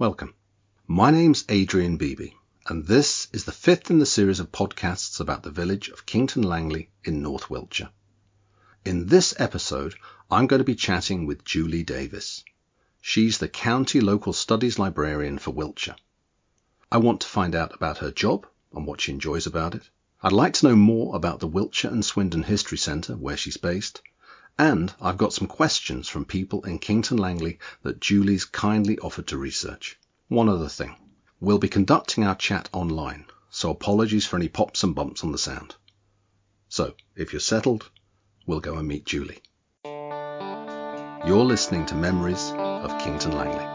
Welcome. My name's Adrian Beebe, and this is the fifth in the series of podcasts about the village of Kington Langley in North Wiltshire. In this episode, I'm going to be chatting with Julie Davis. She's the County Local Studies Librarian for Wiltshire. I want to find out about her job and what she enjoys about it. I'd like to know more about the Wiltshire and Swindon History Centre, where she's based. And I've got some questions from people in Kington Langley that Julie's kindly offered to research. One other thing. We'll be conducting our chat online, so apologies for any pops and bumps on the sound. So, if you're settled, we'll go and meet Julie. You're listening to Memories of Kington Langley.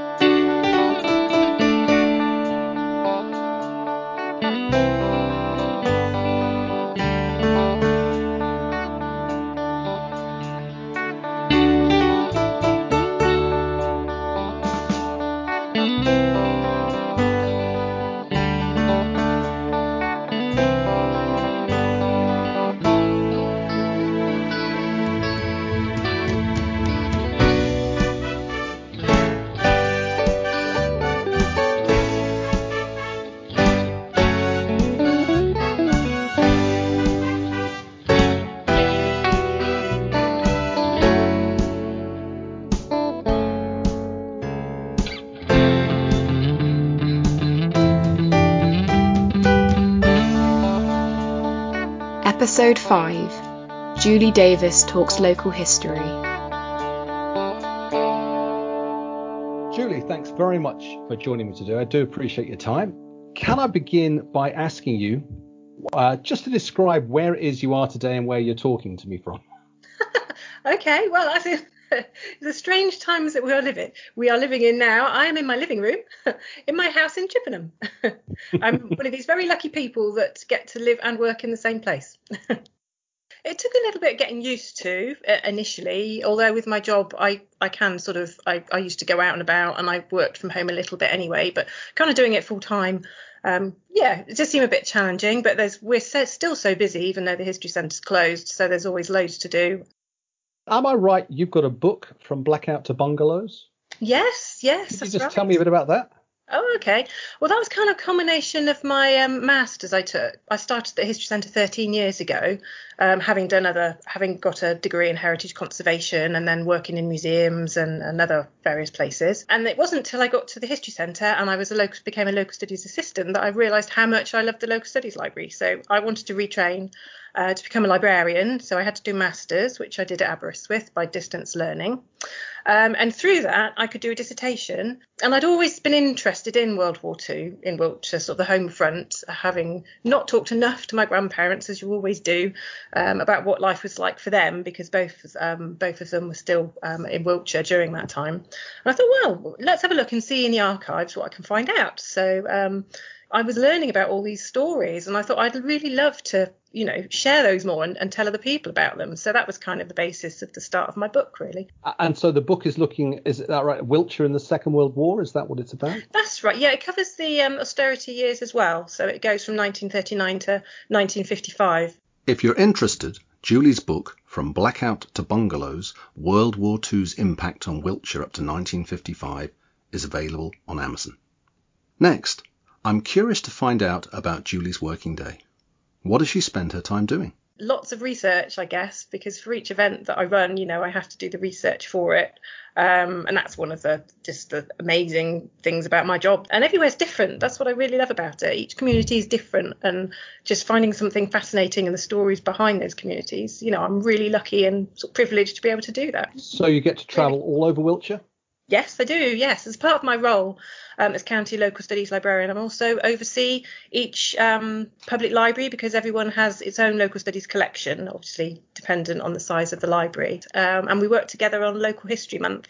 Episode 5. Julie Davis talks local history. Julie, thanks very much for joining me today. I do appreciate your time. Can I begin by asking you just to describe where it is you are today and where you're talking to me from? Okay, well, the strange times that we are living in now. I am in my living room in my house in Chippenham. I'm one of these very lucky people that get to live and work in the same place. It took a little bit getting used to initially, although with my job I used to go out and about, and I worked from home a little bit anyway, but kind of doing it full time. It just seemed a bit challenging, but we're still so busy, even though the history centre's closed, so there's always loads to do. Am I right? You've got a book, From Blackout to Bungalows? Yes, Could you just tell me a bit about that? Oh, okay. Well, that was kind of a combination of my masters I took. I started the History Centre 13 years ago, having got a degree in heritage conservation and then working in museums and other various places. And it wasn't until I got to the History Centre and I became a local studies assistant that I realised how much I loved the local studies library. So I wanted to retrain to become a librarian. So I had to do masters, which I did at Aberystwyth by distance learning. And through that, I could do a dissertation. And I'd always been interested in World War II in Wiltshire, sort of the home front, having not talked enough to my grandparents, as you always do, about what life was like for them, because both of them were still in Wiltshire during that time. And I thought, well, let's have a look and see in the archives what I can find out. So I was learning about all these stories, and I thought I'd really love to, share those more and tell other people about them. So that was kind of the basis of the start of my book, really. And so the book is looking, is that right, Wiltshire in the Second World War? Is that what it's about? That's right. Yeah, it covers the austerity years as well. So it goes from 1939 to 1955. If you're interested, Julie's book, From Blackout to Bungalows, World War II's Impact on Wiltshire up to 1955, is available on Amazon. Next, I'm curious to find out about Julie's working day. What does she spend her time doing? Lots of research, I guess, because for each event that I run, I have to do the research for it. And that's one of the amazing things about my job. And everywhere's different. That's what I really love about it. Each community is different, and just finding something fascinating in the stories behind those communities. I'm really lucky and sort of privileged to be able to do that. So you get to travel all over Wiltshire? Yes, I do. Yes, as part of my role as County Local Studies Librarian, I'm also oversee each public library, because everyone has its own local studies collection, obviously dependent on the size of the library. And we work together on Local History Month.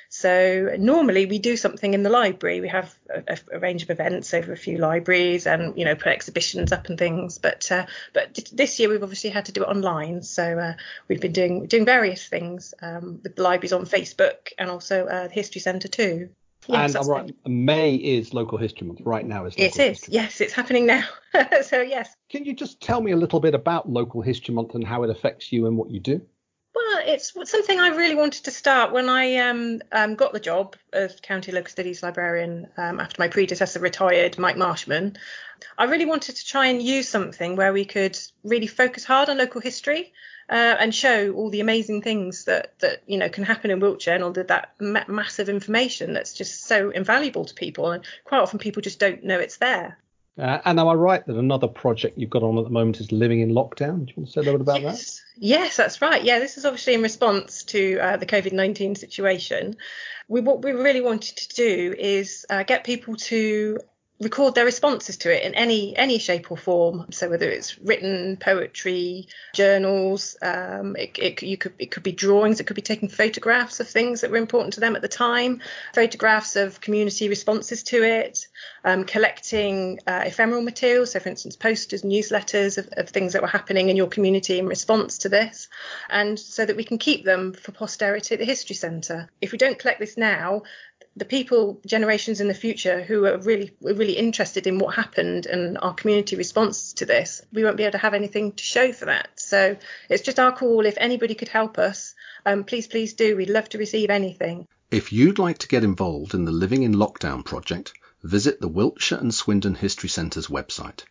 So normally we do something in the library. We have a range of events over a few libraries and, put exhibitions up and things. But this year we've obviously had to do it online. So we've been doing various things with the libraries on Facebook and also the History Centre too. Yes, and I'm right, May is Local History Month. Right now is Local History Month. Yes, it's happening now. So yes. Can you just tell me a little bit about Local History Month and how it affects you and what you do? Well, it's something I really wanted to start when I got the job as County Local Studies Librarian after my predecessor retired, Mike Marshman. I really wanted to try and use something where we could really focus hard on local history and show all the amazing things that can happen in Wiltshire, and all that massive information that's just so invaluable to people. And quite often people just don't know it's there. And am I right that another project you've got on at the moment is Living in Lockdown? Do you want to say a little bit about that? Yes, that's right. Yeah, this is obviously in response to the COVID-19 situation. What we really wanted to do is get people to record their responses to it in any shape or form. So whether it's written poetry, journals, it could be drawings, it could be taking photographs of things that were important to them at the time, photographs of community responses to it, collecting ephemeral materials, so for instance posters, newsletters of things that were happening in your community in response to this, and so that we can keep them for posterity at the History Centre. If we don't collect this now, the generations in the future who are really interested in what happened and our community responses to this, we won't be able to have anything to show for that. So it's just our call. If anybody could help us, please do. We'd love to receive anything. If you'd like to get involved in the Living in Lockdown project, visit the Wiltshire and Swindon History Centre's website,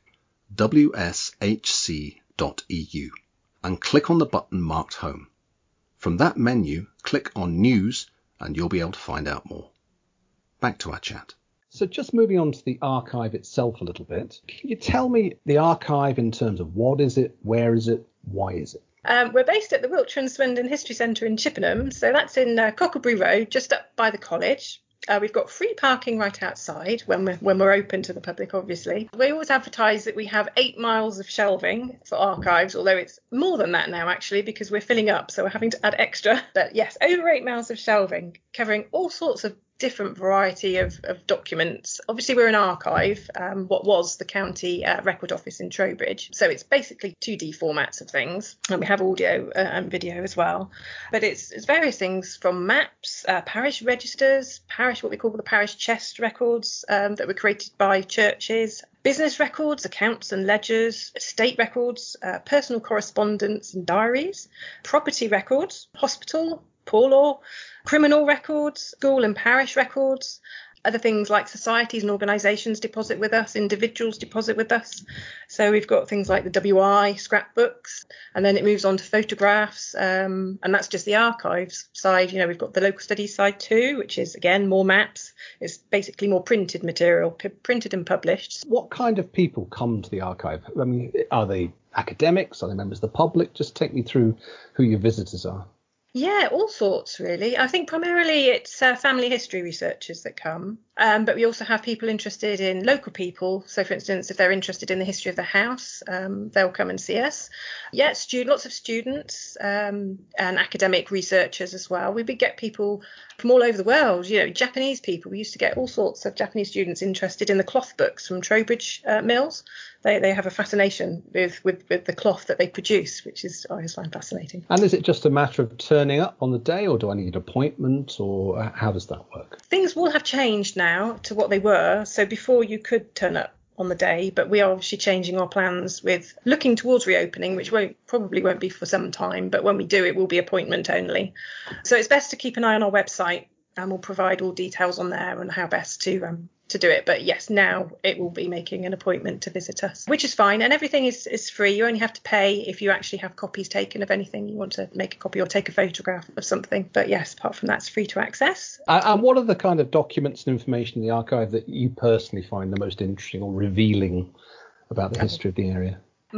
wshc.eu, and click on the button marked Home. From that menu, click on News and you'll be able to find out more. Back to our chat. So just moving on to the archive itself a little bit, can you tell me the archive in terms of what is it, where is it, why is it? We're based at the Wiltshire and Swindon History Centre in Chippenham, so that's in Cocklebury Road, just up by the college. We've got free parking right outside when we're open to the public, obviously. We always advertise that we have 8 miles of shelving for archives, although it's more than that now, actually, because we're filling up, so we're having to add extra. But yes, over 8 miles of shelving, covering all sorts of different variety of documents. Obviously, we're an archive, what was the county record office in Trowbridge. So it's basically 2D formats of things. And we have audio and video as well. But it's various things from maps, parish registers, what we call the parish chest records that were created by churches, business records, accounts and ledgers, estate records, personal correspondence and diaries, property records, hospital, poor law, criminal records, school and parish records, other things like societies and organisations deposit with us, individuals deposit with us. So we've got things like the WI, scrapbooks, and then it moves on to photographs, and that's just the archives side. We've got the local studies side too, which is, again, more maps. It's basically more printed material, printed and published. What kind of people come to the archive? I mean, are they academics? Are they members of the public? Just take me through who your visitors are. Yeah, all sorts, really. I think primarily it's family history researchers that come, but we also have people interested in local people. So, for instance, if they're interested in the history of the house, they'll come and see us. Yeah, lots of students and academic researchers as well. We get people from all over the world, Japanese people. We used to get all sorts of Japanese students interested in the cloth books from Trowbridge Mills. They have a fascination with the cloth that they produce, which is I always find fascinating. And is it just a matter of turning up on the day, or do I need an appointment, or how does that work? Things will have changed now to what they were. So before you could turn up on the day, but we are obviously changing our plans with looking towards reopening, which probably won't be for some time, but when we do, it will be appointment only. So it's best to keep an eye on our website, and we'll provide all details on there and how best to do it. But yes, now it will be making an appointment to visit us, which is fine, and everything is free. You only have to pay if you actually have copies taken of anything you want to make a copy or take a photograph of something. But yes, apart from that, it's free to access. And what are the kind of documents and information in the archive that you personally find the most interesting or revealing about the history of the area?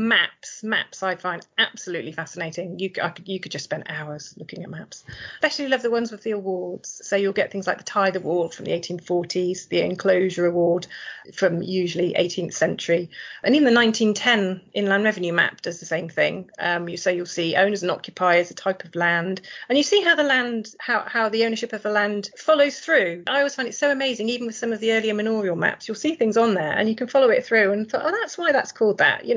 Maps I find absolutely fascinating. You could just spend hours looking at maps. Especially love the ones with the awards. So you'll get things like the Tithe Award from the 1840s, the Enclosure Award from usually 18th century, and even the 1910 Inland Revenue map does the same thing. You'll see owners and occupiers, a type of land, and you see how the land, how the ownership of the land follows through. I always find it so amazing, even with some of the earlier manorial maps, you'll see things on there and you can follow it through and thought, oh, that's why that's called that. It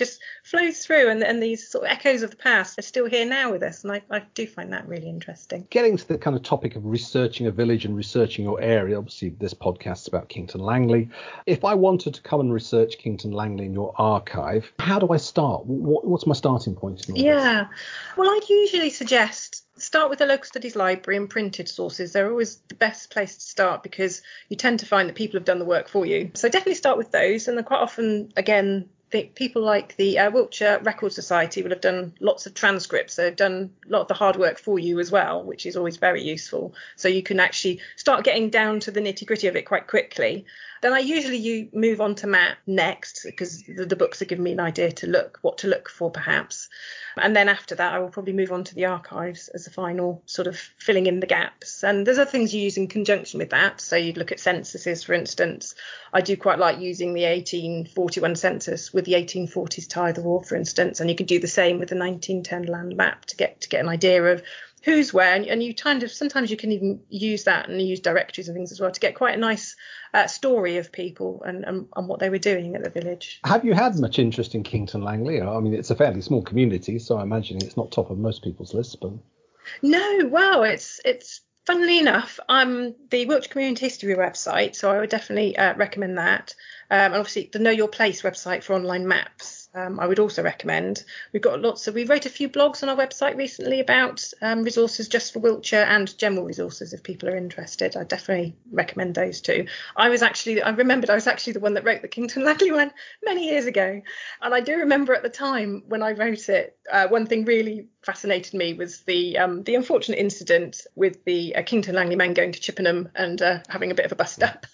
just flows through, and these sort of echoes of the past are still here now with us, and I do find that really interesting. Getting to the kind of topic of researching a village and researching your area, obviously this podcast is about Kington Langley. If I wanted to come and research Kington Langley in your archive, how do I start? What's my starting point? Yeah, well, I'd usually suggest start with the local studies library and printed sources. They're always the best place to start because you tend to find that people have done the work for you. So definitely start with those. And then quite often, again, people like the Wiltshire Record Society will have done lots of transcripts. They've done a lot of the hard work for you as well, which is always very useful. So you can actually start getting down to the nitty gritty of it quite quickly. Then you move on to map next, because the books are giving me an idea what to look for perhaps. And then after that, I will probably move on to the archives as a final sort of filling in the gaps. And there's other things you use in conjunction with that. So you'd look at censuses, for instance. I do quite like using the 1841 census with the 1840s tithe of war, for instance. And you could do the same with the 1910 land map to get an idea of who's where. And you kind of, sometimes you can even use that and use directories and things as well to get quite a nice story of people and what they were doing at the village. Have you had much interest in Kington Langley? I mean, it's a fairly small community, so I imagine it's not top of most people's lists. But no, well, it's funnily enough, I'm the Wiltshire Community History website, so I would definitely recommend that. And obviously the Know Your Place website for online maps. I would also recommend. We wrote a few blogs on our website recently about resources just for Wiltshire and general resources if people are interested. I definitely recommend those too. I remembered I was actually the one that wrote the Kington Langley one many years ago. And I do remember at the time when I wrote it, one thing really fascinated me was the unfortunate incident with the Kington Langley men going to Chippenham and having a bit of a bust up.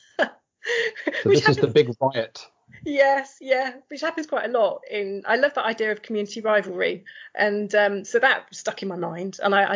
So this is the big riot. Yes, yeah, which happens quite a lot. I love that idea of community rivalry, and so that stuck in my mind. And I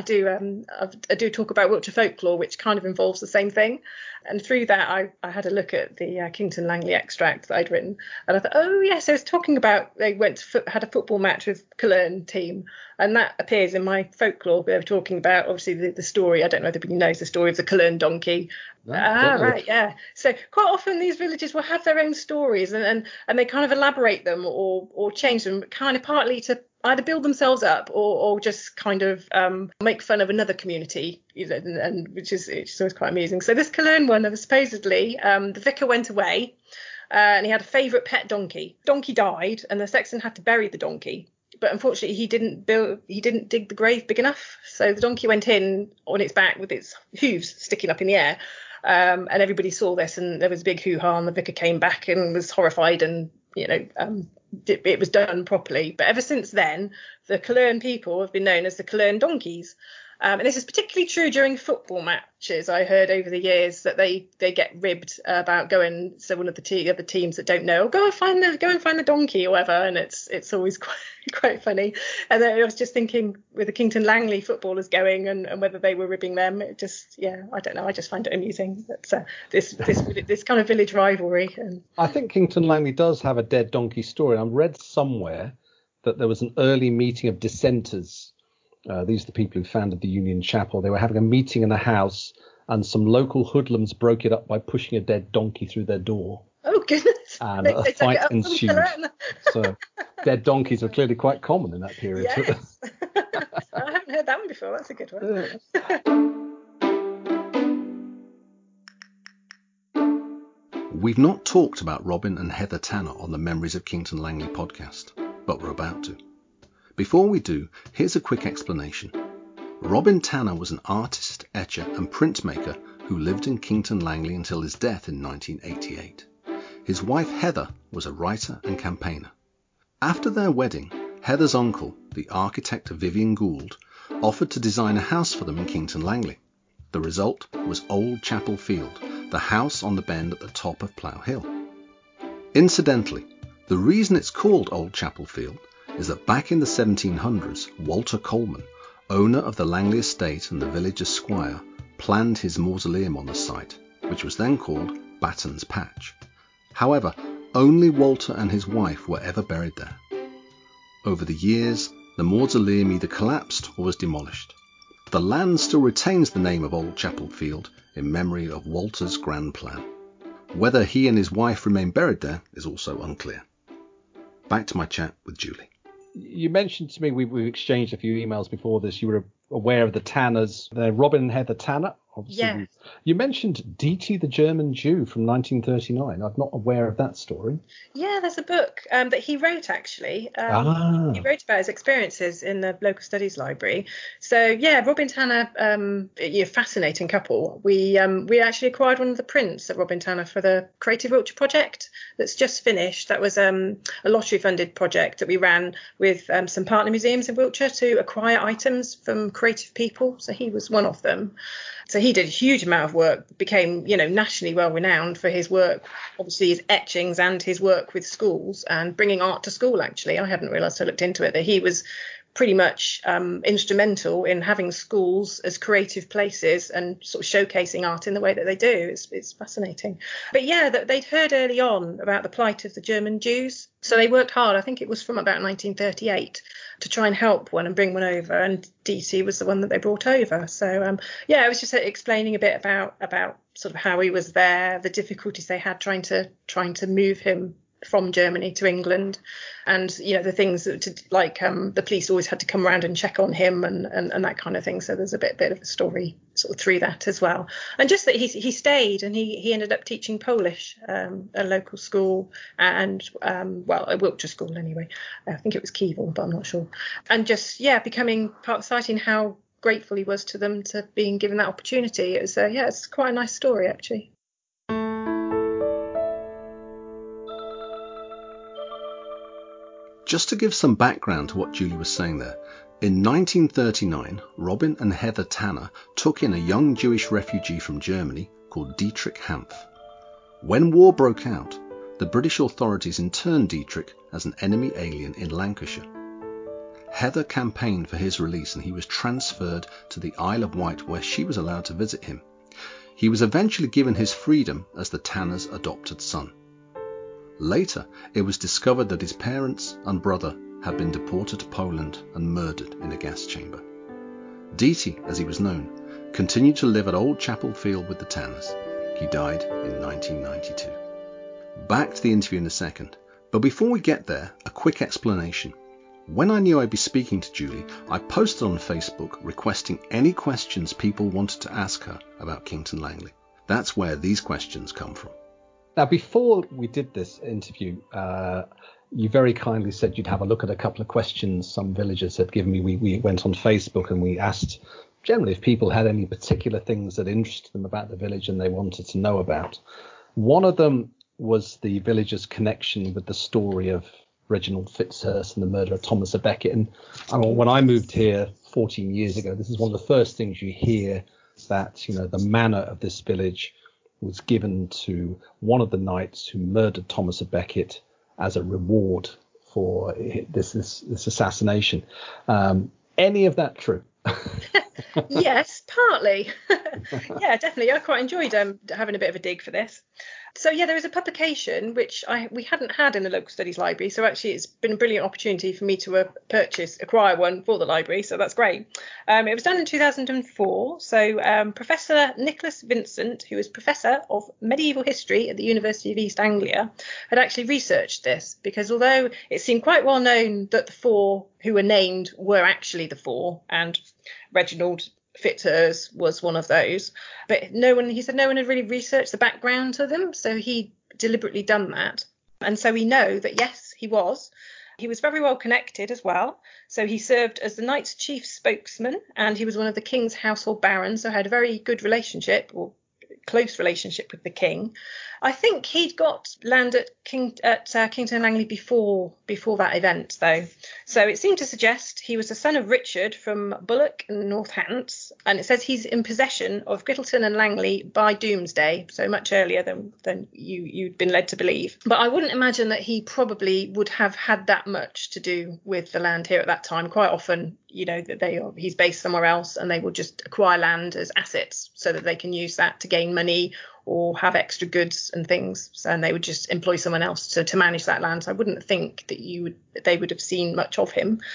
do talk about Wiltshire folklore, which kind of involves the same thing. And through that, I had a look at the Kington Langley extract that I'd written, and I thought, oh yes, I was talking about they had a football match with Cologne team, and that appears in my folklore. They were talking about obviously the story. I don't know if anybody knows the story of the Cologne donkey. Right, yeah. So quite often these villages will have their own stories, and they kind of elaborate them or change them, kind of partly to either build themselves up or just kind of make fun of another community, and which is always quite amusing. So this Cologne one, supposedly the vicar went away and he had a favourite pet donkey. Donkey died, and the sexton had to bury the donkey. But unfortunately, he didn't dig the grave big enough. So the donkey went in on its back with its hooves sticking up in the air. And everybody saw this, and there was a big hoo-ha, and the vicar came back and was horrified, and it was done properly. But ever since then, the Cologne people have been known as the Cologne donkeys. And this is particularly true during football matches. I heard over the years that they get ribbed about going. So one of the other teams that don't know, go and find the donkey or whatever, and it's always quite funny. And then I was just thinking with the Kington Langley footballers going and whether they were ribbing them. It just, I don't know. I just find it amusing. That this kind of village rivalry. And I think Kington Langley does have a dead donkey story. I've read somewhere that there was an early meeting of dissenters. These are the people who founded the Union Chapel. They were having a meeting in a house, and some local hoodlums broke it up by pushing a dead donkey through their door. Oh, goodness. And a fight ensued. So dead donkeys were clearly quite common in that period. Yes. I haven't heard that one before. That's a good one. We've not talked about Robin and Heather Tanner on the Memories of Kington Langley podcast, but we're about to. Before we do, here's a quick explanation. Robin Tanner was an artist, etcher and printmaker who lived in Kington Langley until his death in 1988. His wife Heather was a writer and campaigner. After their wedding, Heather's uncle, the architect Vivian Gould, offered to design a house for them in Kington Langley. The result was Old Chapel Field, the house on the bend at the top of Plough Hill. Incidentally, the reason it's called Old Chapel Field is that back in the 1700s, Walter Coleman, owner of the Langley estate and the village esquire, planned his mausoleum on the site, which was then called Batten's Patch. However, only Walter and his wife were ever buried there. Over the years, the mausoleum either collapsed or was demolished. The land still retains the name of Old Chapel Field in memory of Walter's grand plan. Whether he and his wife remain buried there is also unclear. back to my chat with Julie. You mentioned to me, we exchanged a few emails before this, you were aware of the Tanners, Robin and Heather Tanner. Obviously, Yeah. You mentioned D.T. the German Jew from 1939. I'm not aware of that story. Yeah, there's a book that he wrote, actually. He wrote about his experiences in the local studies library. So, yeah, Robin Tanner, fascinating couple. We actually acquired one of the prints of Robin Tanner for the Creative Wiltshire project that's just finished. That was a lottery-funded project that we ran with some partner museums in Wiltshire to acquire items from creative people. So he was one of them. So he did a huge amount of work, became, nationally well renowned for his work, obviously his etchings and his work with schools and bringing art to school, actually. I hadn't realised, I looked into it, that he was pretty much instrumental in having schools as creative places and sort of showcasing art in the way that they do. It's fascinating. But yeah, they'd heard early on about the plight of the German Jews. So they worked hard. I think it was from about 1938 to try and help one and bring one over. And DT was the one that they brought over. So, I was just explaining a bit about sort of how he was there, the difficulties they had trying to move him from Germany to England, and the things that the police always had to come around and check on him and that kind of thing. So there's a bit of a story sort of through that as well, and just that he stayed and he ended up teaching Polish at a local school and a Wiltshire school anyway. I think it was Keble, but I'm not sure. And just becoming part of society and how grateful he was to them to being given that opportunity. It was it's quite a nice story, actually. Just to give some background to what Julie was saying there, in 1939, Robin and Heather Tanner took in a young Jewish refugee from Germany called Dietrich Hanf. When war broke out, the British authorities interned Dietrich as an enemy alien in Lancashire. Heather campaigned for his release and he was transferred to the Isle of Wight, where she was allowed to visit him. He was eventually given his freedom as the Tanners' adopted son. Later, it was discovered that his parents and brother had been deported to Poland and murdered in a gas chamber. DT, as he was known, continued to live at Old Chapel Field with the Tanners. He died in 1992. Back to the interview in a second, but before we get there, a quick explanation. When I knew I'd be speaking to Julie, I posted on Facebook requesting any questions people wanted to ask her about Kington Langley. That's where these questions come from. Now, before we did this interview, you very kindly said you'd have a look at a couple of questions some villagers had given me. We went on Facebook and we asked generally if people had any particular things that interested them about the village and they wanted to know about. One of them was the villagers' connection with the story of Reginald Fitzhurst and the murder of Thomas à Becket. And when I moved here 14 years ago, this is one of the first things you hear, that the manor of this village was given to one of the knights who murdered Thomas à Becket as a reward for this assassination. Any of that true? Yes, partly. Yeah, definitely. I quite enjoyed having a bit of a dig for this. So yeah, there was a publication which we hadn't had in the local studies library. So actually, it's been a brilliant opportunity for me to acquire one for the library. So that's great. It was done in 2004. So Professor Nicholas Vincent, who is Professor of Medieval History at the University of East Anglia, had actually researched this, because although it seemed quite well known that the four who were named were actually the four, and Reginald Fitzhurst was one of those, but he said no one had really researched the background to them, so he deliberately done that. And so we know that yes, he was very well connected as well. So he served as the knight's chief spokesman, and he was one of the king's household barons, so had a very good relationship, or close relationship, with the king. I think he'd got land at Kington Langley before that event, though. So it seemed to suggest he was the son of Richard from Bullock and North Hants, and it says he's in possession of Gittleton and Langley by Doomsday, so much earlier than you'd been led to believe. But I wouldn't imagine that he probably would have had that much to do with the land here at that time. Quite often, that he's based somewhere else, and they will just acquire land as assets so that they can use that to gain money or have extra goods and things, and they would just employ someone else to manage that land. So I wouldn't think that they would have seen much of him.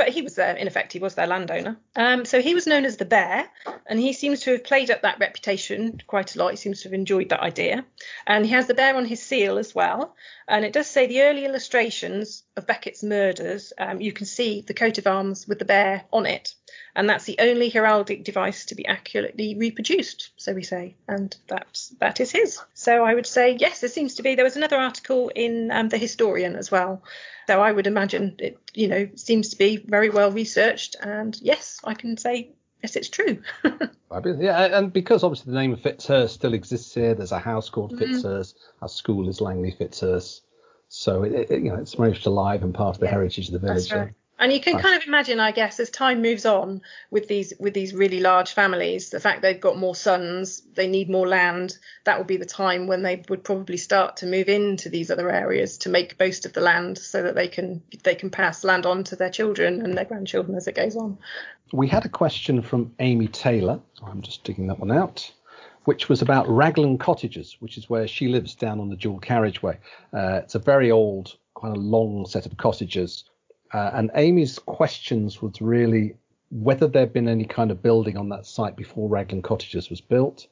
but he was there, in effect, he was their landowner. So he was known as the Bear, and he seems to have played up that reputation quite a lot. He seems to have enjoyed that idea. And he has the bear on his seal as well. And it does say the early illustrations of Becket's murders, you can see the coat of arms with the bear on it. And that's the only heraldic device to be accurately reproduced, so we say. And that is his. So I would say, yes, there was another article in the Historian as well. So I would imagine it, seems to be very well researched. And yes, I can say, yes, it's true. Yeah, and because obviously the name of Fitzhurst still exists here, there's a house called Fitzhurst, our school is Langley Fitzhurst. So it's very much alive and part of the heritage of the village. That's right. And you can kind of imagine, I guess, as time moves on with these really large families, the fact they've got more sons, they need more land, that would be the time when they would probably start to move into these other areas to make most of the land so that they can pass land on to their children and their grandchildren as it goes on. We had a question from Amy Taylor. I'm just digging that one out, which was about Raglan Cottages, which is where she lives down on the dual carriageway. It's a very old, kind of long set of cottages. And Amy's questions was really whether there'd been any kind of building on that site before Raglan Cottages was built,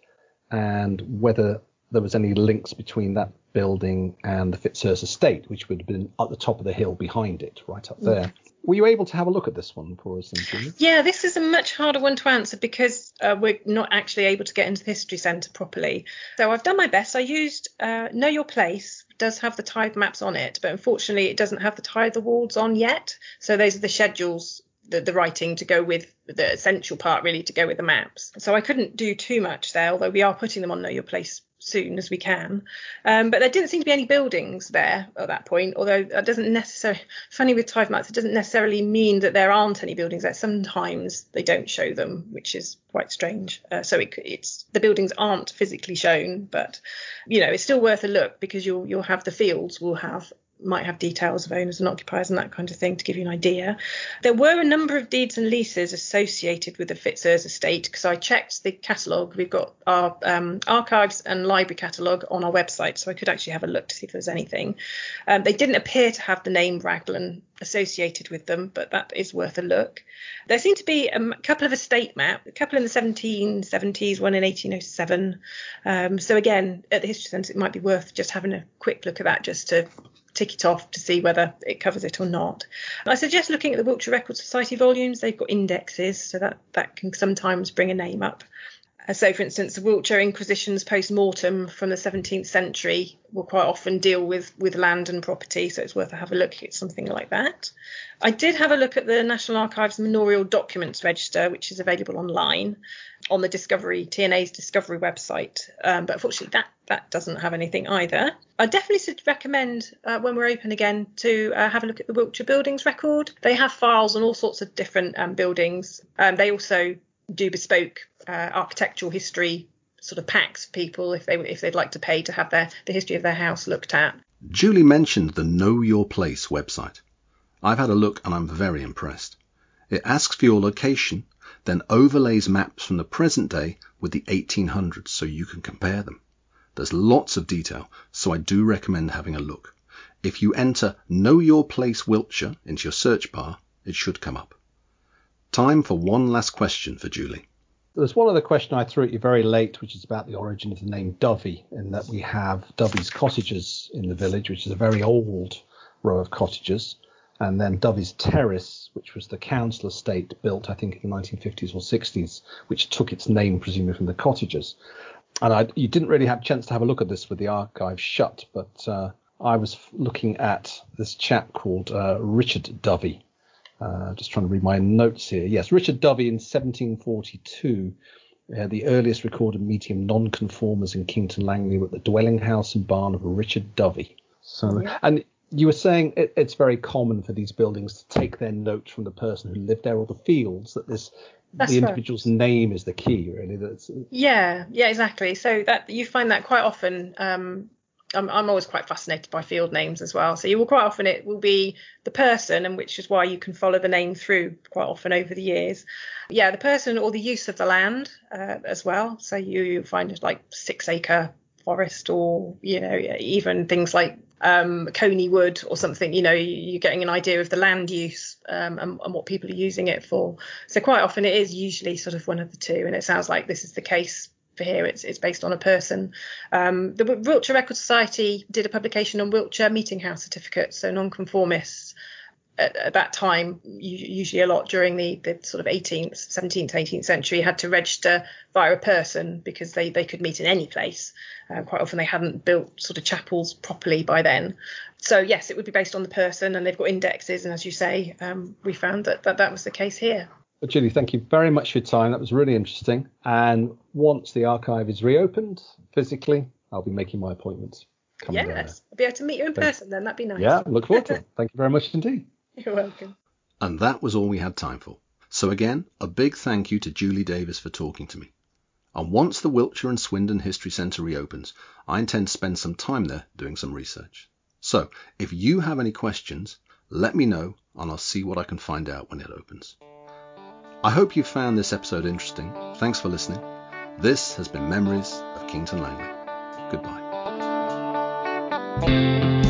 and whether there was any links between that building and the Fitzhurst estate, which would have been at the top of the hill behind it, right up there. Were you able to have a look at this one for us, Julie? Yeah, this is a much harder one to answer because we're not actually able to get into the History Centre properly. So I've done my best. I used Know Your Place. Does have the tithe maps on it, but unfortunately it doesn't have the tithe awards on yet. So those are the schedules, the writing to go with the essential part, really, to go with the maps. So I couldn't do too much there, although we are putting them on Know Your Place soon as we can. But there didn't seem to be any buildings there at that point, although that doesn't necessarily, funny with tithe maps, it doesn't necessarily mean that there aren't any buildings there. Sometimes they don't show them, which is quite strange. So it's the buildings aren't physically shown, but it's still worth a look because you'll have the fields might have details of owners and occupiers and that kind of thing to give you an idea. There were a number of deeds and leases associated with the Fitzhurst estate because I checked the catalogue. We've got our archives and library catalogue on our website, so I could actually have a look to see if there's anything. They didn't appear to have the name Raglan associated with them, but that is worth a look. There seemed to be a couple of estate maps, a couple in the 1770s, one in 1807. So again, at the History Centre, it might be worth just having a quick look at that just to tick it off to see whether it covers it or not. I suggest looking at the Wiltshire Record Society volumes. They've got indexes, so that can sometimes bring a name up. So, for instance, the Wiltshire Inquisitions post-mortem from the 17th century will quite often deal with land and property, so it's worth having a look at something like that. I did have a look at the National Archives Memorial Documents Register, which is available online on the TNA's Discovery website, but unfortunately that doesn't have anything either. I definitely recommend when we're open again to have a look at the Wiltshire Buildings Record. They have files on all sorts of different buildings. They also do bespoke architectural history sort of packs for people if they'd like to pay to have the history of their house looked at. Julie mentioned the Know Your Place website. I've had a look and I'm very impressed. It asks for your location, then overlays maps from the present day with the 1800s so you can compare them. There's lots of detail, so I do recommend having a look. If you enter Know Your Place Wiltshire into your search bar, it should come up. Time for one last question for Julie. There's one other question I threw at you very late, which is about the origin of the name Dovey, in that we have Dovey's Cottages in the village, which is a very old row of cottages, and then Dovey's Terrace, which was the council estate built, I think, in the 1950s or 60s, which took its name, presumably, from the cottages. And you didn't really have a chance to have a look at this with the archive shut, but I was looking at this chap called Richard Dovey. Just trying to read my notes here. Yes, Richard Dovey in 1742, the earliest recorded meeting of nonconformers in Kington Langley were at the dwelling house and barn of Richard Dovey. So, and you were saying it's very common for these buildings to take their note from the person who lived there or the fields, that the individual's name is the key, really. Yeah, exactly. So that you find that quite often. I'm always quite fascinated by field names as well. So you will quite often, it will be the person, and which is why you can follow the name through quite often over the years. Yeah, the person or the use of the land as well. So you find it like 6 acre forest, or even things like Coney Wood or something, you're getting an idea of the land use and what people are using it for. So quite often it is usually sort of one of the two, and it sounds like this is the case for here. It's based on a person. The Wiltshire Record Society did a publication on Wiltshire meeting house certificates, so nonconformists at that time, usually a lot during the sort of 17th, 18th century, had to register via a person because they could meet in any place. Quite often they hadn't built sort of chapels properly by then. So yes, it would be based on the person, and they've got indexes. And as you say, we found that was the case here. Well, Julie, thank you very much for your time. That was really interesting. And once the archive is reopened physically, I'll be making my appointments. Yes, I'll be able to meet you in person then. That'd be nice. Yeah, look forward to it. Thank you very much indeed. You're welcome. And that was all we had time for. So again, a big thank you to Julie Davis for talking to me. And once the Wiltshire and Swindon History Centre reopens, I intend to spend some time there doing some research. So if you have any questions, let me know and I'll see what I can find out when it opens. I hope you found this episode interesting. Thanks for listening. This has been Memories of Kington Langley. Goodbye.